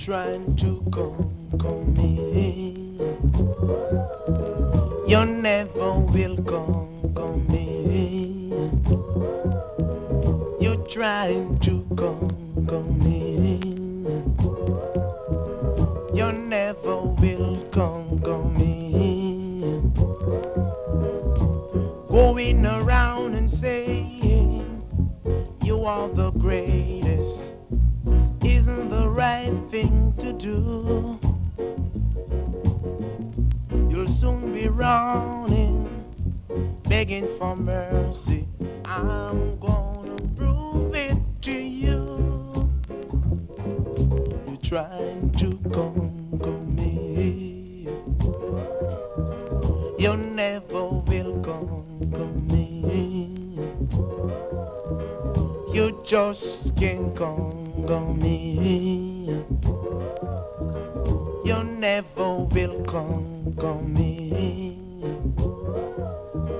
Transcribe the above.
trying to conquer me. You never will conquer me. You're trying to conquer me. You never will conquer me. Going around and saying you are the greatest isn't the right thing to do. You'll soon be running, begging for mercy. I'm gonna prove it to you. You're trying to conquer me. You never will conquer me. You just can't conquer me. You never will conquer me.